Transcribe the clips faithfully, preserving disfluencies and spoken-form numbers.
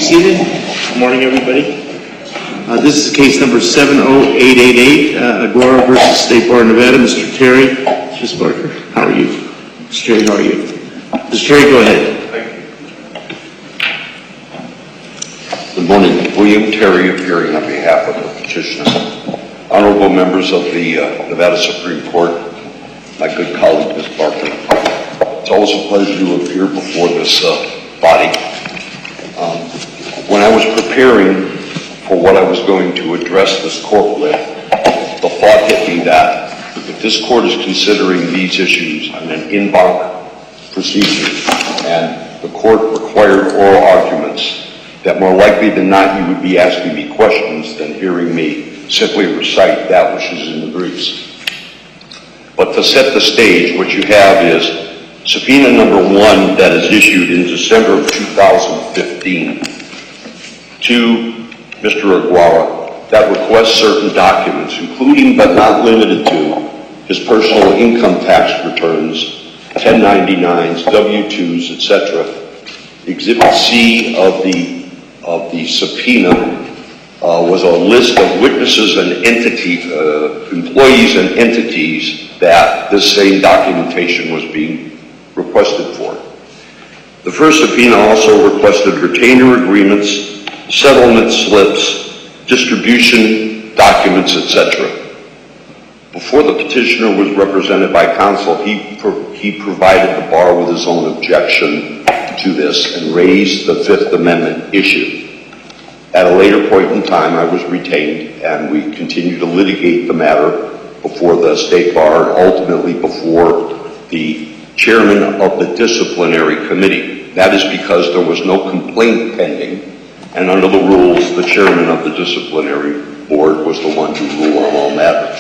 seated. Good morning, everybody. Uh, this is case number seven oh eight eight eight, uh, Aguara versus State Bar of Nevada. Mister Terry, Miz Barker, how are you? Mister Terry, how are you? Mister Terry, go ahead. Thank you. Good morning. William Terry, appearing on behalf of the petitioner. Honorable members of the uh, Nevada Supreme Court, my good colleague, Miz Barker. It's always a pleasure to appear before this uh, body. Um, when I was preparing for what I was going to address this court with, the thought hit me that if this court is considering these issues on an en banc procedure and the court required oral arguments, that more likely than not you would be asking me questions than hearing me simply recite that which is in the briefs. But to set the stage, what you have is subpoena number one that is issued in December of two thousand fifteen to Mister Aguara that requests certain documents, including but not limited to his personal income tax returns, ten ninety-nines, W two's, et cetera. Exhibit C of the of the subpoena uh, was a list of witnesses and entities, uh, employees and entities that this same documentation was being requested for. The first subpoena also requested retainer agreements, settlement slips, distribution documents, et cetera. Before the petitioner was represented by counsel, he, pro he provided the bar with his own objection to this and raised the Fifth Amendment issue. At a later point in time, I was retained, and we continued to litigate the matter before the State Bar and ultimately before the chairman of the disciplinary committee. That is because there was no complaint pending, and under the rules, the chairman of the disciplinary board was the one to rule on all matters.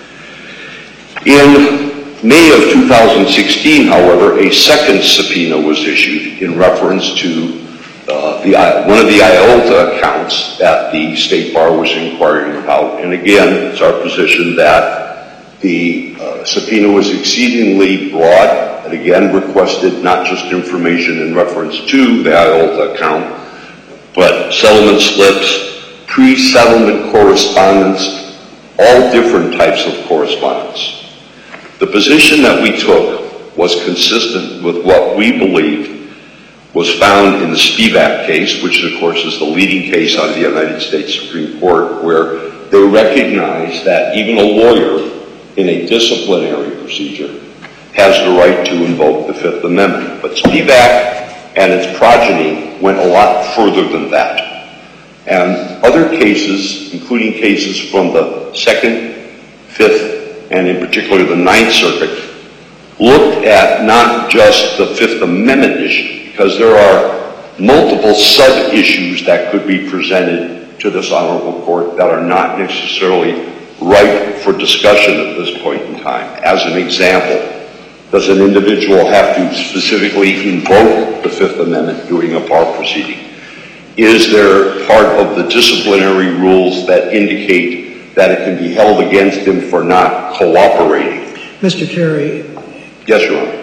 In May of two thousand sixteen, however, a second subpoena was issued in reference to uh, the, one of the I O L T A accounts that the State Bar was inquiring about. And again, it's our position that the uh, subpoena was exceedingly broad and again requested not just information in reference to the I O L T A account, but settlement slips, pre-settlement correspondence, all different types of correspondence. The position that we took was consistent with what we believed was found in the Spivak case, which of course is the leading case out of the United States Supreme Court, where they recognized that even a lawyer in a disciplinary procedure has the right to invoke the Fifth Amendment. But Spivak and its progeny went a lot further than that. And other cases, including cases from the Second, Fifth, and in particular the Ninth Circuit, looked at not just the Fifth Amendment issue, because there are multiple sub-issues that could be presented to this honorable court that are not necessarily ripe for discussion at this point in time. As an example, does an individual have to specifically invoke the Fifth Amendment during a bar proceeding? Is there part of the disciplinary rules that indicate that it can be held against him for not cooperating? Mister Terry. Yes, Your Honor.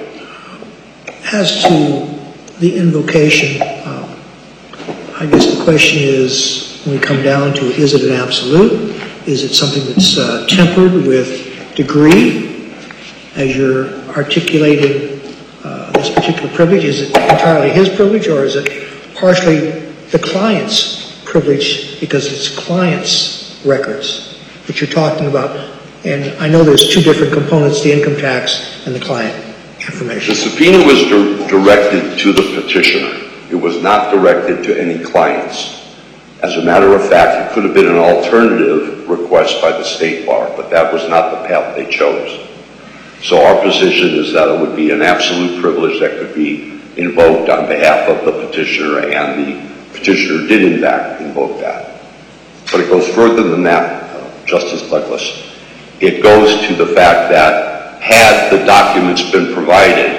As to the invocation, um, I guess the question is, when we come down to it, is it an absolute? Is it something that's uh, tempered with degree, as you're articulating uh, this particular privilege? Is it entirely his privilege, or is it partially the client's privilege because it's client's records that you're talking about? And I know there's two different components, the income tax and the client information. The subpoena was di directed to the petitioner. It was not directed to any clients. As a matter of fact, it could have been an alternative request by the State Bar, but that was not the path they chose. So our position is that it would be an absolute privilege that could be invoked on behalf of the petitioner, and the petitioner did in fact invoke that. But it goes further than that, uh, Justice Douglas. It goes to the fact that had the documents been provided,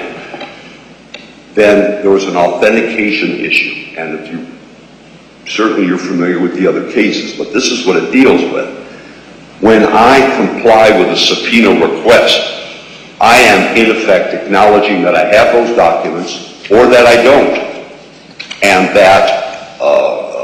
then there was an authentication issue. And if you, certainly you're familiar with the other cases, but this is what it deals with. When I comply with a subpoena request, I am in effect acknowledging that I have those documents or that I don't. And that uh,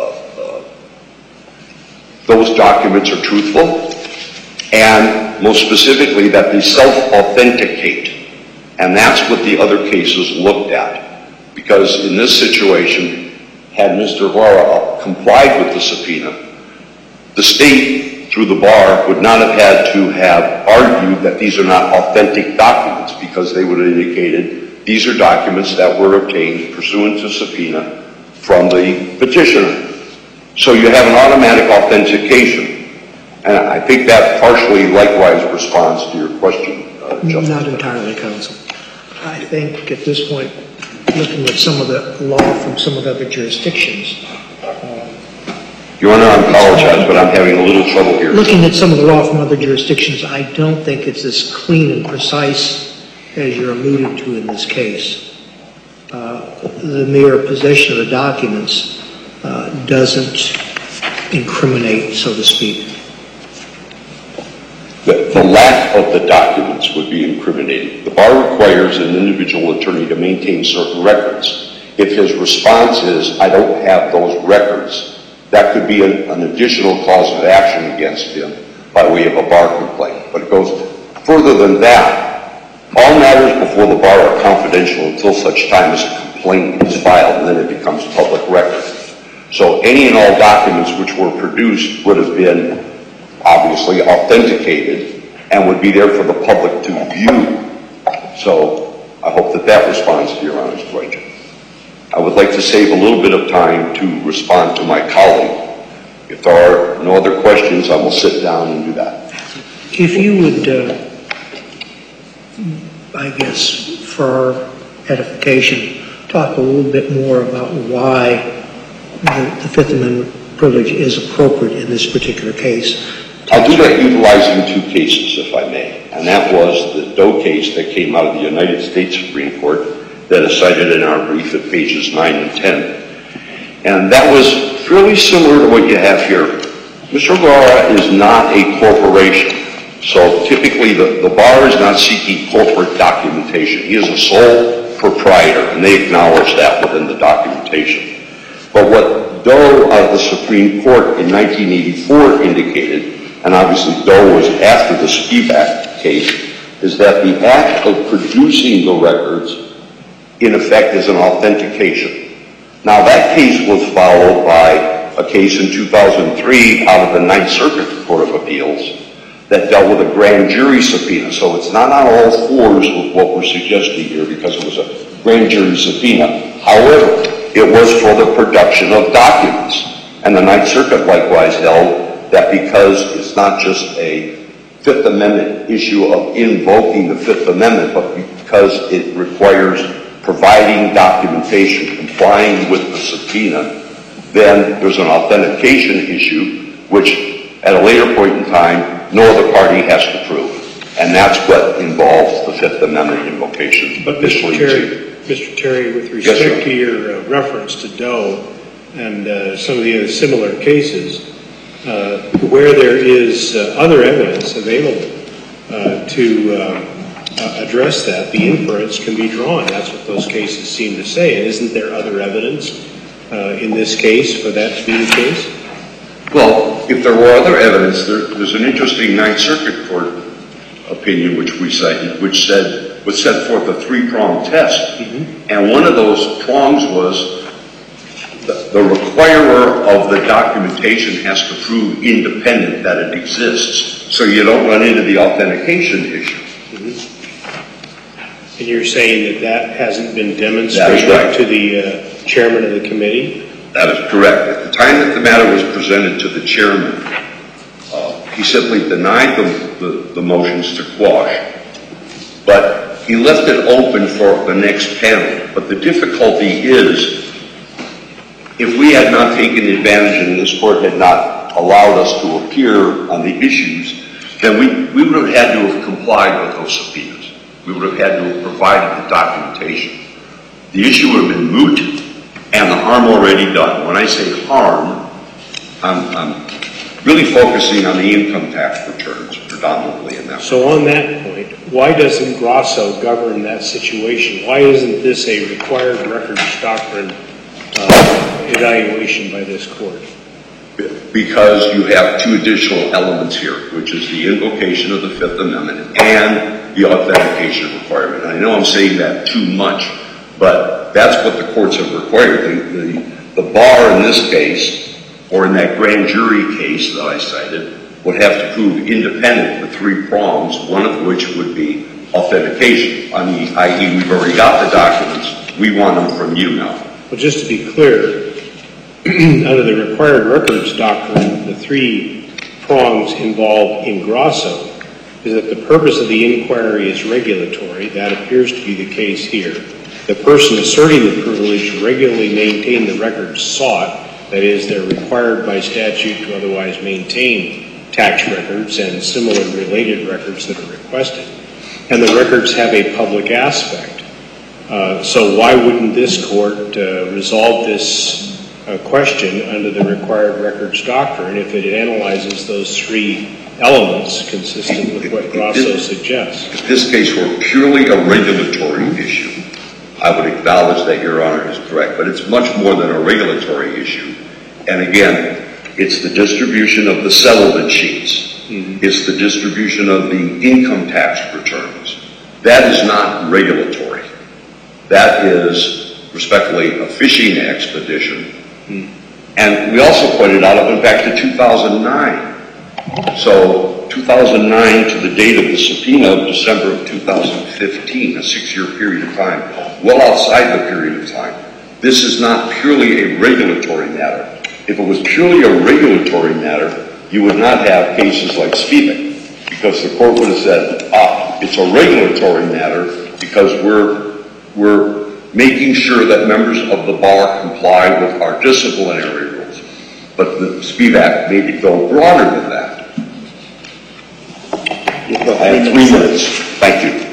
those documents are truthful, and most specifically that they self-authenticate. And that's what the other cases looked at. Because in this situation, had Mister Ibarra complied with the subpoena, the state, through the bar, would not have had to have argued that these are not authentic documents, because they would have indicated these are documents that were obtained pursuant to subpoena from the petitioner. So you have an automatic authentication. And I think that partially likewise responds to your question, uh, Justice. Not entirely, counsel. I think at this point, looking at some of the law from some of the other jurisdictions, Your Honor, I apologize, but I'm having a little trouble here. looking at some of the law from other jurisdictions, I don't think it's as clean and precise as you're alluding to in this case. Uh, the mere possession of the documents uh, doesn't incriminate, so to speak. The, the lack of the documents would be incriminating. The bar requires an individual attorney to maintain certain records. If his response is, I don't have those records, that could be an, an additional cause of action against him by way of a bar complaint. But it goes further than that. All matters before the bar are confidential until such time as a complaint is filed, and then it becomes public record. So any and all documents which were produced would have been obviously authenticated and would be there for the public to view. So I hope that that responds to Your Honor's question. I would like to save a little bit of time to respond to my colleague. If there are no other questions, I will sit down and do that. If you would, uh, I guess, for our edification, talk a little bit more about why the, the Fifth Amendment privilege is appropriate in this particular case. I'll do that utilizing two cases, if I may. And that was the Doe case that came out of the United States Supreme Court that is cited in our brief at pages nine and ten. And that was fairly similar to what you have here. Mister Ibarra is not a corporation. So typically the, the bar is not seeking corporate documentation. He is a sole proprietor, and they acknowledge that within the documentation. But what Doe out of the Supreme Court in nineteen eighty-four indicated, and obviously Doe was after the Spivak case, is that the act of producing the records in effect is an authentication. Now that case was followed by a case in two thousand three out of the Ninth Circuit Court of Appeals that dealt with a grand jury subpoena. So it's not on all fours with what we're suggesting here because it was a grand jury subpoena. However, it was for the production of documents. And the Ninth Circuit likewise held that because it's not just a Fifth Amendment issue of invoking the Fifth Amendment, but because it requires providing documentation, complying with the subpoena, then there's an authentication issue, which at a later point in time, no other party has to prove. And that's what involves the Fifth Amendment invocation. But Mister Terry, Mister Terry, with respect yes, to your uh, reference to Doe and uh, some of the other similar cases, uh, where there is uh, other evidence available uh, to uh, uh, address that, the inference can be drawn. That's what those cases seem to say. And isn't there other evidence uh, in this case for that to be the case? Well, if there were other evidence, there, there's an interesting Ninth Circuit Court opinion which we cited, which said, would set forth a three-pronged test. Mm-hmm. And one of those prongs was the, the requirer of the documentation has to prove independent that it exists, so you don't run into the authentication issue. Mm-hmm. And you're saying that that hasn't been demonstrated right. to the uh, chairman of the committee? That is correct. At the time that the matter was presented to the chairman, uh, he simply denied the, the, the motions to quash, but he left it open for the next panel. But the difficulty is, if we had not taken advantage and this court had not allowed us to appear on the issues, then we, we would have had to have complied with those subpoenas. We would have had to have provided the documentation. The issue would have been moot, and the harm already done. When I say harm, I'm, I'm really focusing on the income tax returns predominantly in that. So on that point, why doesn't Grasso govern that situation? Why isn't this a required records doctrine uh, evaluation by this court? because you have two additional elements here, which is the invocation of the Fifth Amendment and the authentication requirement. I know I'm saying that too much, but that's what the courts have required. The, the, the bar in this case, or in that grand jury case that I cited, would have to prove independent the three prongs, one of which would be authentication. I mean, that is we've already got the documents, we want them from you now. Well, just to be clear, under the required records doctrine, the three prongs involved in Grosso is that the purpose of the inquiry is regulatory. That appears to be the case here. The person asserting the privilege regularly maintain the records sought. That is, they're required by statute to otherwise maintain tax records and similar related records that are requested. And the records have a public aspect. Uh, so why wouldn't this court uh, resolve this uh, question under the required records doctrine if it analyzes those three elements consistent with what Grosso suggests? If this case were purely a regulatory issue, I would acknowledge that Your Honor is correct, but it's much more than a regulatory issue. And again, it's the distribution of the settlement sheets. Mm-hmm. It's the distribution of the income tax returns. That is not regulatory. That is, respectfully, a fishing expedition. Mm-hmm. And we also pointed out it went back to two thousand nine. So two thousand nine to the date of the subpoena of December of two thousand fifteen, a six-year period of time, well outside the period of time. This is not purely a regulatory matter. If it was purely a regulatory matter, you would not have cases like Spivak, because the court would have said, ah, it's a regulatory matter because we're, we're making sure that members of the bar comply with our disciplinary rules. But the Spivak made it go broader than that. I have three minutes. Thank you.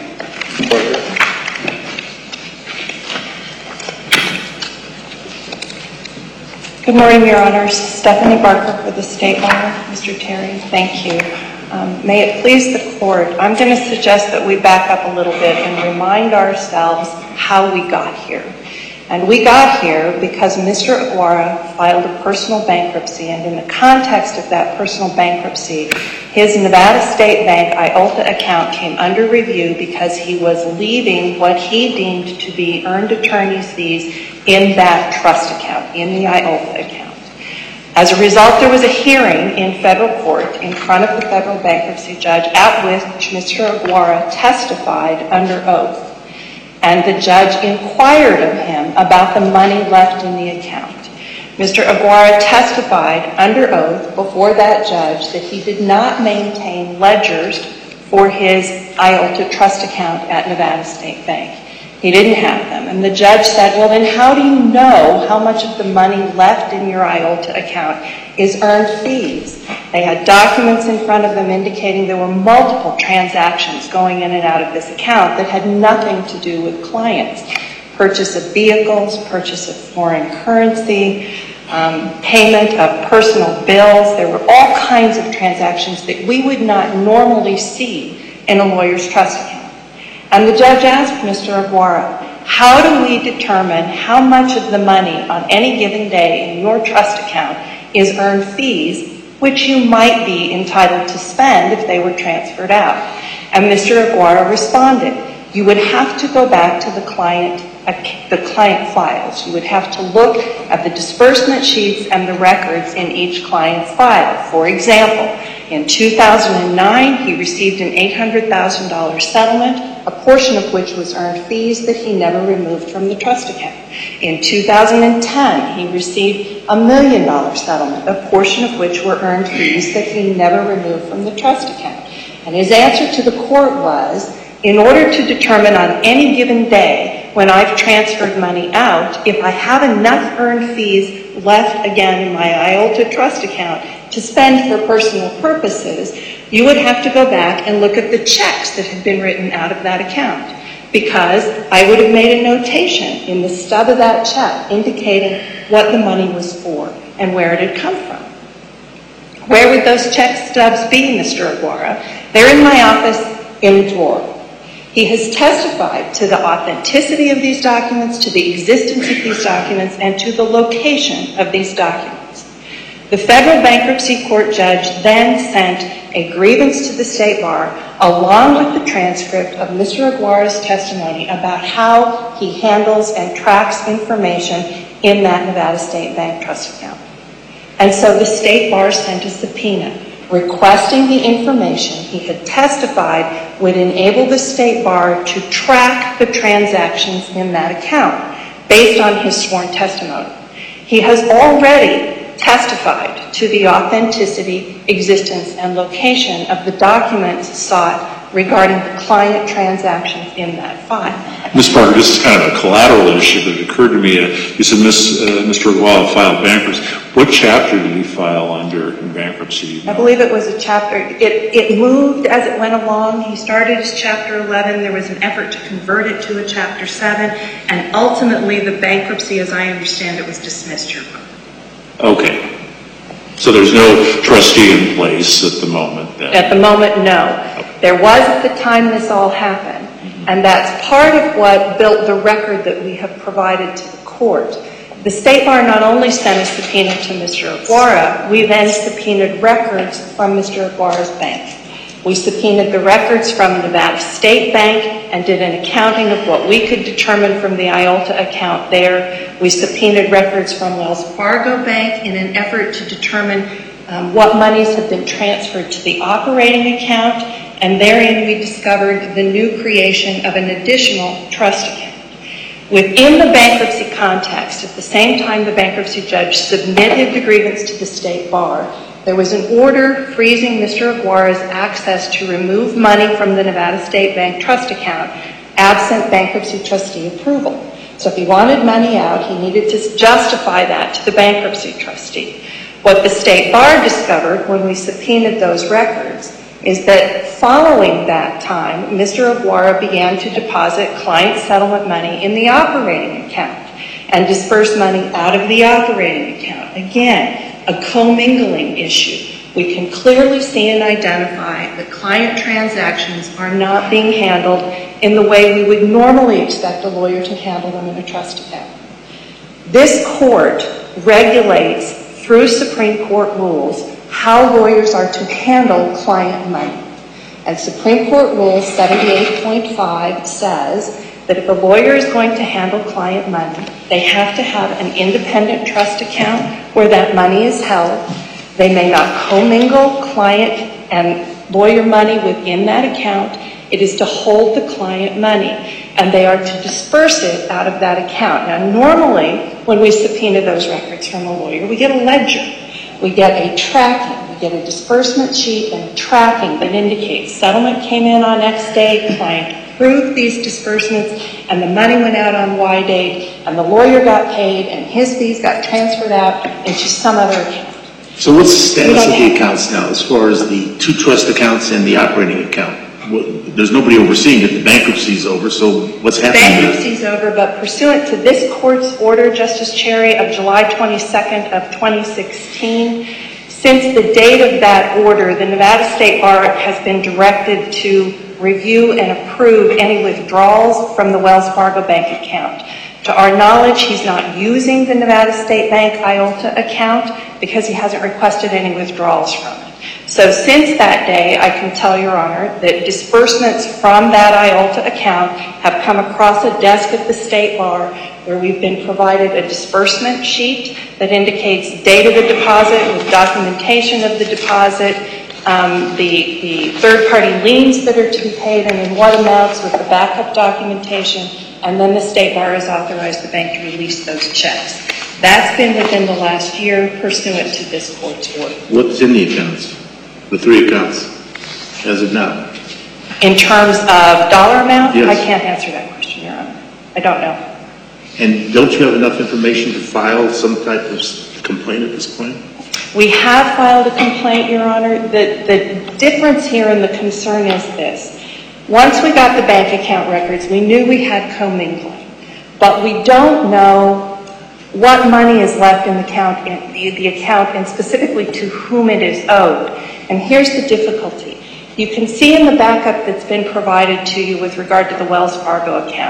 Good morning, Your Honors. Stephanie Barker for the State Bar. Mister Terry, thank you. Um, may it please the Court, I'm going to suggest that we back up a little bit and remind ourselves how we got here. And we got here because Mister Aguara filed a personal bankruptcy, and in the context of that personal bankruptcy, his Nevada State Bank I O L T A account came under review because he was leaving what he deemed to be earned attorney's fees in that trust account, in the I O L T A account. As a result, there was a hearing in federal court in front of the federal bankruptcy judge at which Mister Aguara testified under oath. And the judge inquired of him about the money left in the account. Mister Aguara testified under oath before that judge that he did not maintain ledgers for his I O L T A trust account at Nevada State Bank. He didn't have them. And the judge said, well, then how do you know how much of the money left in your I O L T A account is earned fees? They had documents in front of them indicating there were multiple transactions going in and out of this account that had nothing to do with clients. Purchase of vehicles, purchase of foreign currency, um, payment of personal bills. There were all kinds of transactions that we would not normally see in a lawyer's trust account. And the judge asked Mister Aguara, how do we determine how much of the money on any given day in your trust account is earned fees, which you might be entitled to spend if they were transferred out? And Mister Aguara responded, you would have to go back to the client, the client files. You would have to look at the disbursement sheets and the records in each client's file. For example, in two thousand nine, he received an eight hundred thousand dollars settlement, a portion of which was earned fees that he never removed from the trust account. In two thousand ten, he received a million dollar settlement, a portion of which were earned fees that he never removed from the trust account. And his answer to the court was, in order to determine on any given day when I've transferred money out, if I have enough earned fees left again in my I O L T A trust account to spend for personal purposes, you would have to go back and look at the checks that had been written out of that account, because I would have made a notation in the stub of that check indicating what the money was for and where it had come from. Where would those check stubs be, Mister Aguara? They're in my office in the drawer. He has testified to the authenticity of these documents, to the existence of these documents, and to the location of these documents. The federal bankruptcy court judge then sent a grievance to the State Bar along with the transcript of Mister Aguara's testimony about how he handles and tracks information in that Nevada State Bank trust account. And so the State Bar sent a subpoena requesting the information he had testified would enable the State Bar to track the transactions in that account based on his sworn testimony. He has already testified to the authenticity, existence, and location of the documents sought regarding the client transactions in that file. Miz Parker, this is kind of a collateral issue that occurred to me. Uh, you said Miz, uh, Mister Aguara filed bankruptcy. What chapter did he file under in bankruptcy? I believe it was a chapter. It, it moved as it went along. He started as chapter eleven. There was an effort to convert it to a chapter seven. And ultimately, the bankruptcy, as I understand it, was dismissed, Your Honor. Okay. So there's no trustee in place at the moment then? At the moment, no. Okay. There was at the time this all happened. Mm-hmm. And that's part of what built the record that we have provided to the court. The State Bar not only sent a subpoena to Mister Aguara, we then subpoenaed records from Mister Aguara's bank. We subpoenaed the records from Nevada State Bank and did an accounting of what we could determine from the I O L T A account there. We subpoenaed records from Wells Fargo Bank in an effort to determine um, what monies had been transferred to the operating account, and therein we discovered the new creation of an additional trust account. Within the bankruptcy context, at the same time the bankruptcy judge submitted the grievance to the State Bar, there was an order freezing Mister Aguara's access to remove money from the Nevada State Bank trust account absent bankruptcy trustee approval. So if he wanted money out, he needed to justify that to the bankruptcy trustee. What the State Bar discovered when we subpoenaed those records is that following that time, Mister Aguara began to deposit client settlement money in the operating account and disperse money out of the operating account. Again, a commingling issue. We can clearly see and identify that client transactions are not being handled in the way we would normally expect a lawyer to handle them in a trust account. This court regulates through Supreme Court rules how lawyers are to handle client money. And Supreme Court Rule seventy-eight point five says that if a lawyer is going to handle client money, they have to have an independent trust account where that money is held. They may not commingle client and lawyer money within that account. It is to hold the client money, and they are to disperse it out of that account. Now, normally, when we subpoena those records from a lawyer, we get a ledger. We get a tracking. We get a disbursement sheet and a tracking that indicates settlement came in on X date, client approved these disbursements, and the money went out on Y date, and the lawyer got paid, and his fees got transferred out into some other account. So what's the status of the accounts now as far as the two trust accounts and the operating account? Well, there's nobody overseeing it. The bankruptcy's over, so what's happening? Bankruptcy's over, but pursuant to this court's order, Justice Cherry, of July twenty-second of twenty sixteen, since the date of that order, the Nevada State Bar has been directed to review and approve any withdrawals from the Wells Fargo Bank account. To our knowledge, he's not using the Nevada State Bank I O L T A account because he hasn't requested any withdrawals from it. So since that day, I can tell Your Honor that disbursements from that I O L T A account have come across a desk at the State Bar where we've been provided a disbursement sheet that indicates date of the deposit with documentation of the deposit, um, the, the third-party liens that are to be paid and in what amounts with the backup documentation, and then the State Bar has authorized the bank to release those checks. That's been within the last year pursuant to this court's order. What's in the accounts? The three accounts, as of now? In terms of dollar amount? Yes. I can't answer that question, Your Honor. I don't know. And don't you have enough information to file some type of complaint at this point? We have filed a complaint, Your Honor. The, the difference here and the concern is this. Once we got the bank account records, we knew we had commingling, but we don't know what money is left in the account, in the, the account and specifically to whom it is owed. And here's the difficulty. You can see in the backup that's been provided to you with regard to the Wells Fargo account,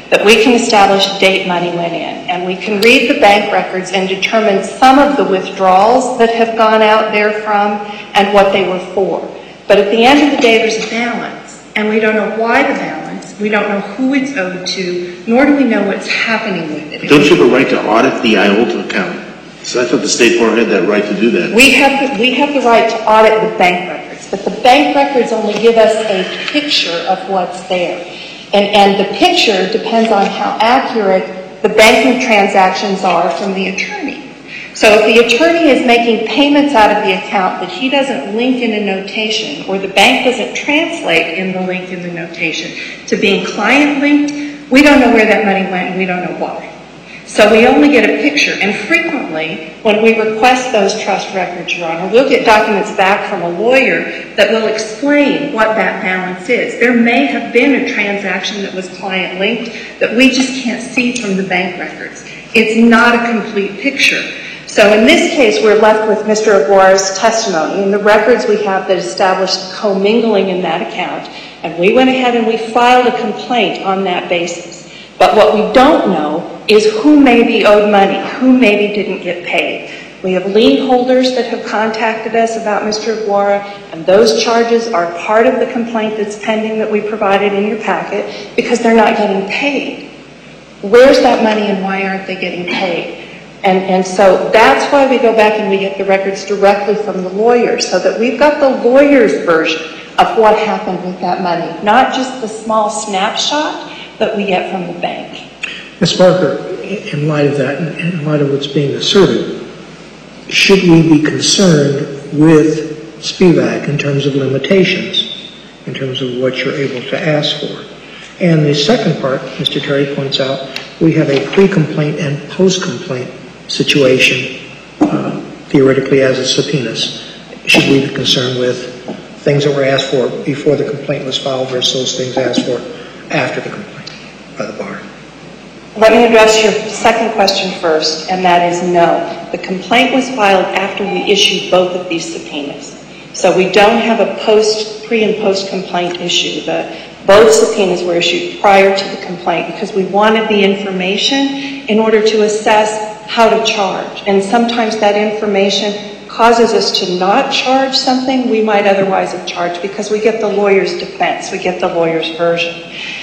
that we can establish date money went in, and we can read the bank records and determine some of the withdrawals that have gone out therefrom and what they were for. But at the end of the day, there's a balance, and we don't know why the balance, we don't know who it's owed to, nor do we know what's happening with it. Don't you have a right to audit the I O L T account? So I thought the State Bar had that right to do that. We have, the, we have the right to audit the bank records, but the bank records only give us a picture of what's there. And, and the picture depends on how accurate the banking transactions are from the attorney. So if the attorney is making payments out of the account that he doesn't link in a notation, or the bank doesn't translate in the link in the notation to being client linked, we don't know where that money went and we don't know why. So we only get a picture, and frequently when we request those trust records, Your Honor, we'll get documents back from a lawyer that will explain what that balance is. There may have been a transaction that was client linked that we just can't see from the bank records. It's not a complete picture. So in this case, we're left with Mister Aguirre's testimony and the records we have that established commingling in that account, and we went ahead and we filed a complaint on that basis. But what we don't know is who maybe owed money, who maybe didn't get paid. We have lien holders that have contacted us about Mister Aguirre, and those charges are part of the complaint that's pending that we provided in your packet because they're not getting paid. Where's that money and why aren't they getting paid? And, and so that's why we go back and we get the records directly from the lawyer, so that we've got the lawyer's version of what happened with that money, not just the small snapshot that we get from the bank. Miz Barker, in light of that, and in light of what's being asserted, should we be concerned with S P V A C in terms of limitations, in terms of what you're able to ask for? And the second part, Mister Terry points out, we have a pre-complaint and post-complaint situation, uh, theoretically as a subpoenas. Should we be concerned with things that were asked for before the complaint was filed versus those things asked for after the complaint by the bar? Let me address your second question first, and that is no. The complaint was filed after we issued both of these subpoenas. So we don't have a post, pre and post complaint issue. The, both subpoenas were issued prior to the complaint because we wanted the information in order to assess how to charge. And sometimes that information causes us to not charge something we might otherwise have charged because we get the lawyer's defense, we get the lawyer's version.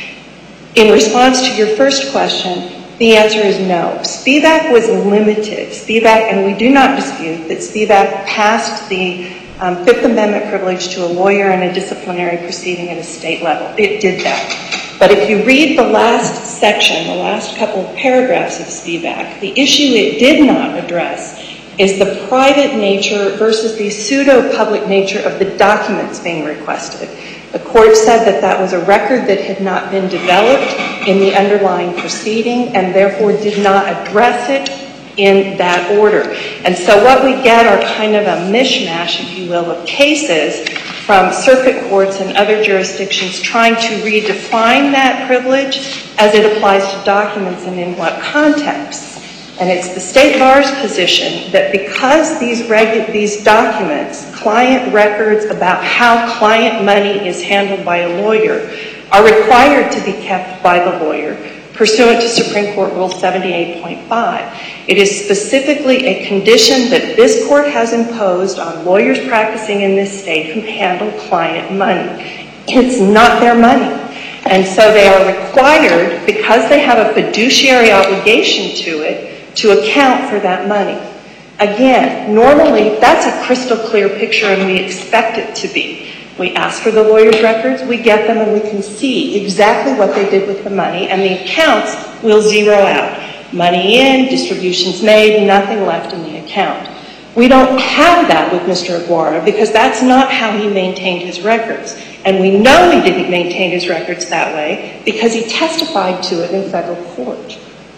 In response to your first question, the answer is no. S P V A C was limited. S P V A C, and we do not dispute that S P V A C passed the um, Fifth Amendment privilege to a lawyer in a disciplinary proceeding at a state level. It did that. But if you read the last section, the last couple of paragraphs of S P V A C, the issue it did not address is the private nature versus the pseudo-public nature of the documents being requested. The court said that that was a record that had not been developed in the underlying proceeding and therefore did not address it in that order. And so what we get are kind of a mishmash, if you will, of cases from circuit courts and other jurisdictions trying to redefine that privilege as it applies to documents and in what context. And it's the State Bar's position that because these, regu- these documents, client records about how client money is handled by a lawyer, are required to be kept by the lawyer pursuant to Supreme Court Rule seventy-eight point five. It is specifically a condition that this court has imposed on lawyers practicing in this state who handle client money. It's not their money. And so they are required, because they have a fiduciary obligation to it, to account for that money. Again, normally that's a crystal clear picture and we expect it to be. We ask for the lawyer's records, we get them, and we can see exactly what they did with the money, and the accounts will zero out. Money in, distributions made, nothing left in the account. We don't have that with Mister Aguirre because that's not how he maintained his records. And we know he didn't maintain his records that way because he testified to it in federal court.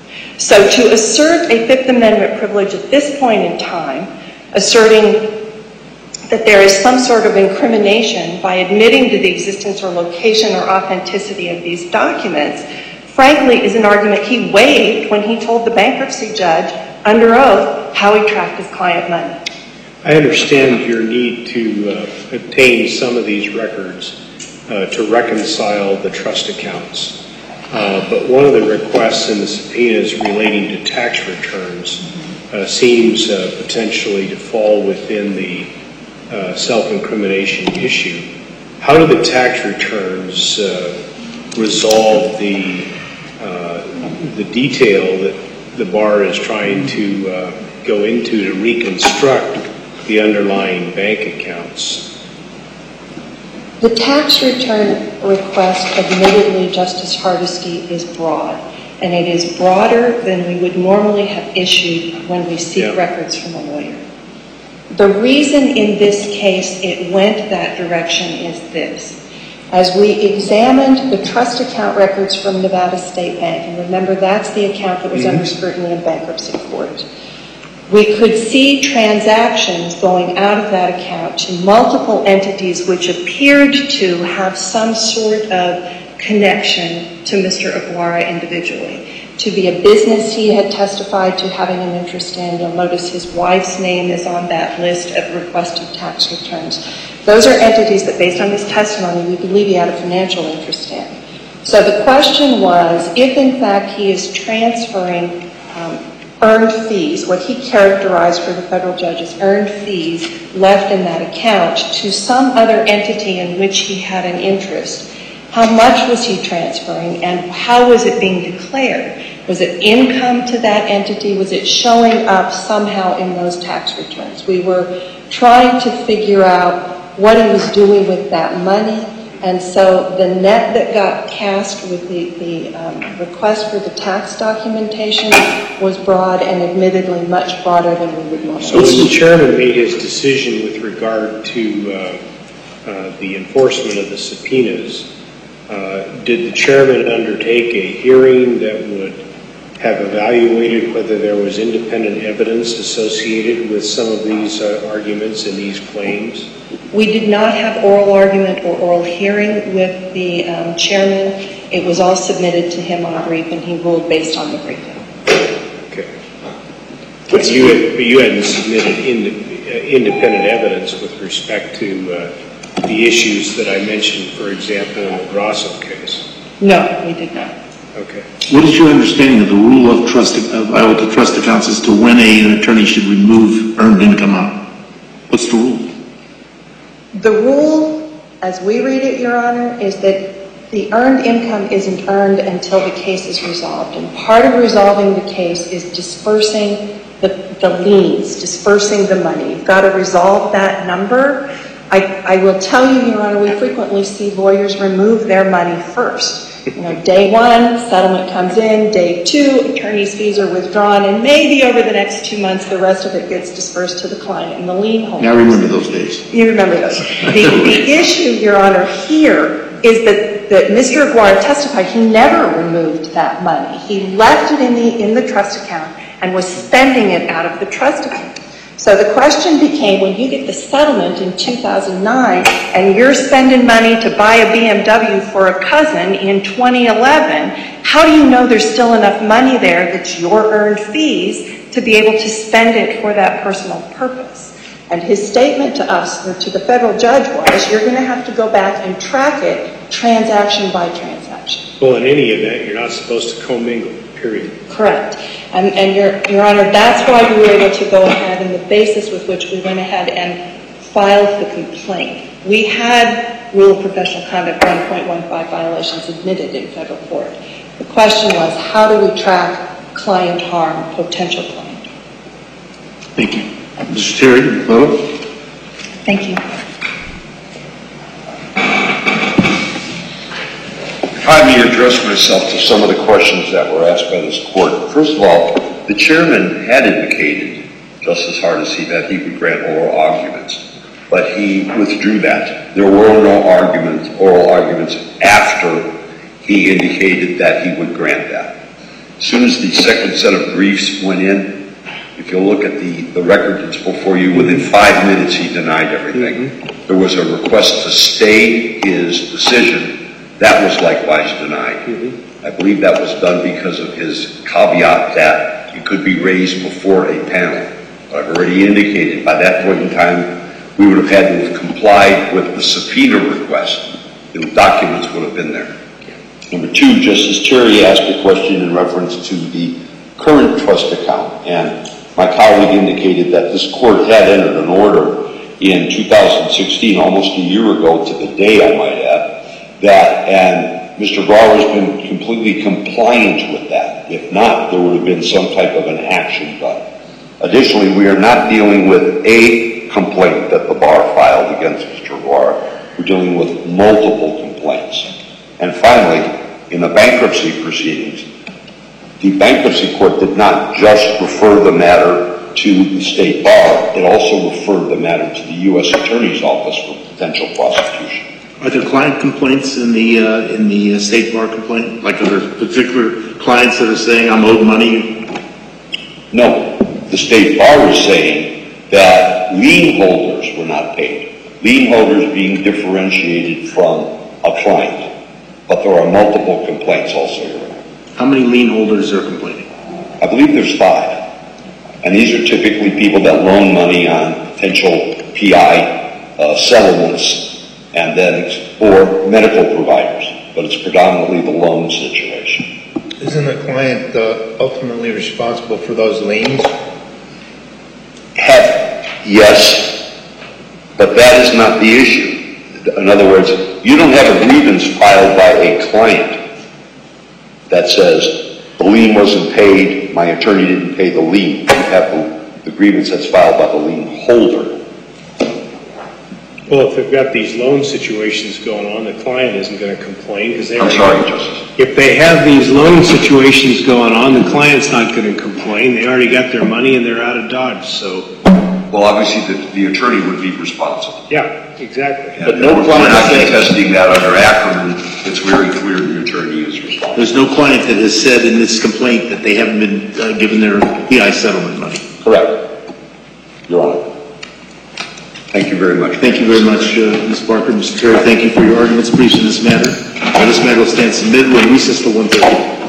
So to assert a Fifth Amendment privilege at this point in time, asserting that there is some sort of incrimination by admitting to the existence or location or authenticity of these documents, frankly, is an argument he waived when he told the bankruptcy judge under oath how he tracked his client money. I understand your need to uh, obtain some of these records uh, to reconcile the trust accounts. Uh, but one of the requests in the subpoenas relating to tax returns uh, seems uh, potentially to fall within the uh, self-incrimination issue. How do the tax returns uh, resolve the uh, the detail that the bar is trying to uh, go into to reconstruct the underlying bank accounts? The tax return request, admittedly, Justice Hardesty, is broad, and it is broader than we would normally have issued when we seek Yeah. records from a lawyer. The reason in this case it went that direction is this. As we examined the trust account records from Nevada State Bank, and remember that's the account that was Mm-hmm. under scrutiny in bankruptcy court, we could see transactions going out of that account to multiple entities which appeared to have some sort of connection to Mister Aguara individually. To be a business he had testified to having an interest in. You'll notice his wife's name is on that list of requested tax returns. Those are entities that, based on his testimony, we believe he had a financial interest in. So the question was, if in fact he is transferring um, earned fees, what he characterized for the federal judge as earned fees left in that account to some other entity in which he had an interest, how much was he transferring and how was it being declared? Was it income to that entity? Was it showing up somehow in those tax returns? We were trying to figure out what he was doing with that money. And so the net that got cast with the, the um, request for the tax documentation was broad and admittedly much broader than we would normally. So when the chairman made his decision with regard to uh, uh, the enforcement of the subpoenas, uh, did the chairman undertake a hearing that would have evaluated whether there was independent evidence associated with some of these uh, arguments and these claims? We did not have oral argument or oral hearing with the um, chairman. It was all submitted to him on a brief, and he ruled based on the briefing. Okay. But you, had, but you hadn't submitted ind uh, independent evidence with respect to uh, the issues that I mentioned, for example, in the Grosso case? No, we did not. Okay. What is your understanding of the rule of trust, of Iowa trust accounts as to when a, an attorney should remove earned income out? What's the rule? The rule, as we read it, Your Honor, is that the earned income isn't earned until the case is resolved. And part of resolving the case is dispersing the, the liens, dispersing the money. You've got to resolve that number. I, I will tell you, Your Honor, we frequently see lawyers remove their money first. You know, day one, settlement comes in. Day two, attorney's fees are withdrawn. And maybe over the next two months, the rest of it gets dispersed to the client and the lien holder. I remember those days. You remember those. The, the issue, Your Honor, here is that, that Mister Aguara testified he never removed that money. He left it in the, in the trust account and was spending it out of the trust account. So the question became, when you get the settlement in two thousand nine and you're spending money to buy a B M W for a cousin in twenty eleven, how do you know there's still enough money there that's your earned fees to be able to spend it for that personal purpose? And his statement to us, or to the federal judge, was, you're going to have to go back and track it transaction by transaction. Well, in any event, you're not supposed to commingle, period. Correct. And, and Your, Your Honor, that's why we were able to go ahead, and the basis with which we went ahead and filed the complaint. We had Rule of Professional Conduct one point one five violations admitted in federal court. The question was, how do we track client harm, potential client harm? Thank you. Mister Terry, vote. Thank you. If I may address myself to some of the questions that were asked by this court. First of all, the chairman had indicated, Justice Hardesty, that he would grant oral arguments, but he withdrew that. There were no arguments, oral arguments after he indicated that he would grant that. As soon as the second set of briefs went in, if you look at the, the record that's before you, within five minutes he denied everything. Mm-hmm. There was a request to stay his decision. That was likewise denied. Mm-hmm. I believe that was done because of his caveat that it could be raised before a panel. But I've already indicated by that point in time we would have had to have complied with the subpoena request. The documents would have been there. Number two, Justice Terry asked a question in reference to the current trust account, and my colleague indicated that this court had entered an order in two thousand sixteen, almost a year ago to the day, I might add, that, and Mister Brower has been completely compliant with that. If not, there would have been some type of an action done. Additionally, we are not dealing with a complaint that the bar filed against Mister Brower. We're dealing with multiple complaints. And finally, in the bankruptcy proceedings, the bankruptcy court did not just refer the matter to the state bar, it also referred the matter to the U S Attorney's Office for potential prosecution. Are there client complaints in the, uh, in the uh, state bar complaint? Like are there particular clients that are saying, I'm owed money? No, the state bar is saying that lien holders were not paid. Lien holders being differentiated from a client. But there are multiple complaints also, Your Honor. How many lien holders are complaining? I believe there's five. And these are typically people that loan money on potential P I uh, settlements and then, or medical providers. But it's predominantly the loan situation. Isn't the client uh, ultimately responsible for those liens? Have, yes, but that is not the issue. In other words, you don't have a grievance filed by a client that says the lien wasn't paid, my attorney didn't pay the lien. You have the, the grievance that's filed by the lien holder. Well, if they've got these loan situations going on, the client isn't going to complain because they. I'm sorry, Justice. If they have these loan situations going on, the client's not going to complain. They already got their money and they're out of Dodge, so. Well, obviously, the, the attorney would be responsible. Yeah, exactly. But no we're, client we're not said- contesting that under Ackerman. It's very clear the attorney is responsible. There's no client that has said in this complaint that they haven't been uh, given their P I settlement money. Correct, Your Honor. Thank you very much. Thank you very much, uh, Miz Barker. Mister Terry, thank you for your arguments briefs in this matter. Uh, this matter will stand submitted. We'll recess till one thirty.